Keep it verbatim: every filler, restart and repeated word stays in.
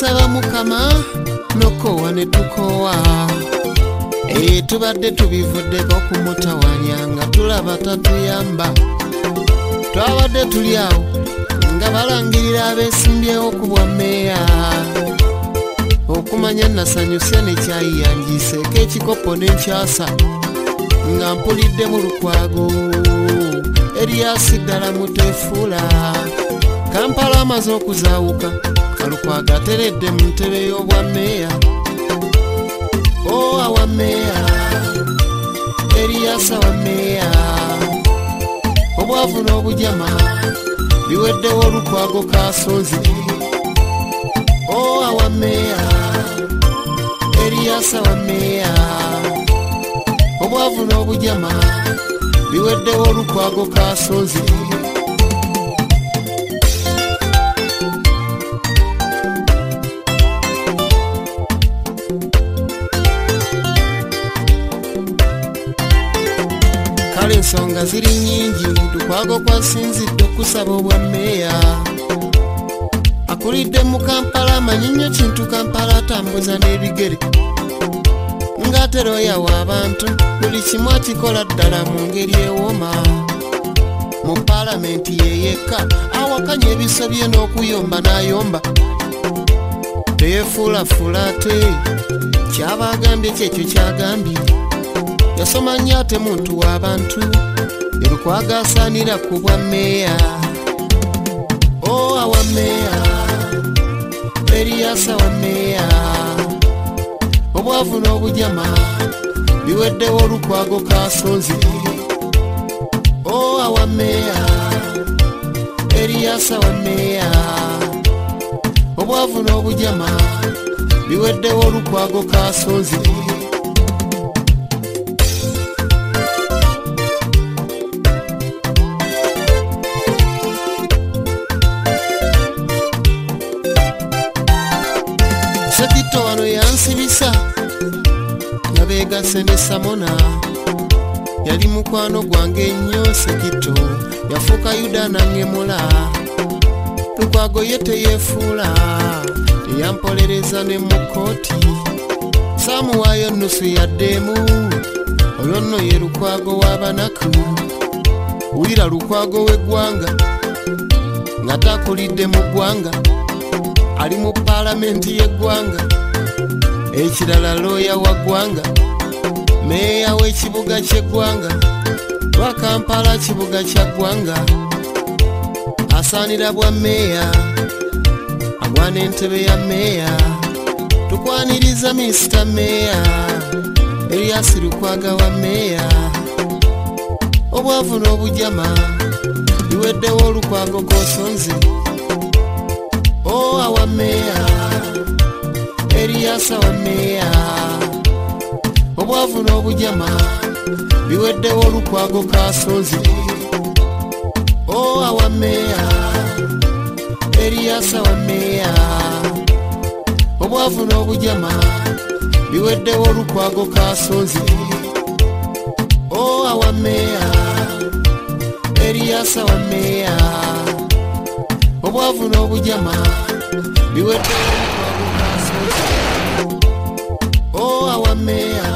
tusaba Mukama nokowa ne tukowa e tubadde tubivuddeko kumutawanya nga tulaba tatuyamba twabadde tuli awo nga balangirira abeesimbyewo ku bwa mmeeya okumanya nasanyuse nekyayiyanjiseeko ekikopo n'enkyasa nga mpulidde mu lukwago Eriasi ddala mutefuula Kampala amaze okuzaawuka Kalukwago ateredde mu ntebe y'obwa mmeeya o awa mmeeya Eriasi awa mmeeya obwavu n'obujama biweddewo olukwago kasonzi o awa mmeeya Eriasi awa mmeeya obwavu n'obujama biweddewo olukwago kasonzi kale ensonga ziri nnyingi lukwago kwasinzidde okusaba obwa mmeeya akulidde mu Kampala amanyi nnyo kintu Kampala atambuza n'ebigere ng'ate oyawa abantu buli kimu akikola ddala mu ngeri ewooma mu paalamenti ye yekka awakanya ebisobye n'okuyomba n'ayomba teyefuulafuula ate kyaba agambye kyekyo kyagambye yasoma nnyo ate muntu w'abantu Lukwago asaanira ku bwa mmeeya o awa mmeeya Eriasi awa mmeeya obwavu n'obujama biweddewo olukwago kasonzi o awa mmeeya Eriasi awa mmeeya obwavu n'obujama biweddewo olukwago kasonzi Sekito wano yansibisa Nabegase ne Samona yali mukwano gwange nnyo Sekito yafuuka Yuda nangemula Lukwago ye teyefuula yampolereza ne mu kkooti saamuwaayo nnusu yaddeemu olwo nno ye Lukwago w'abanaku wulira Lukwago w'eggwanga nga takulidde mu ggwanga ali mu paalamenti y'eggwanga ekirala looya wa ggwanga meeya w'ekibuga ky'eggwanga lwa Kampala kibuga kya ggwanga asaanira bwa mmeeya agwana entebe ya mmeeya tukwaniriza minisita mmeeya Eriasi Lukwago wa mmeeya obwavu n'obujama biweddewo olukwago kosonzi o awa mmeeya Eriasi awa mmeeya obwavu n'obujama biweddewo olukwago kasonzi o awa mmeeya Eriasi awa mmeeya obwavu n'obujama biweddewo olukwago kasonzi o awa mmeeya Eriasi awa mmeeya obwavu n'obujama biweddewo olukwago kasonzi o awa mmeeya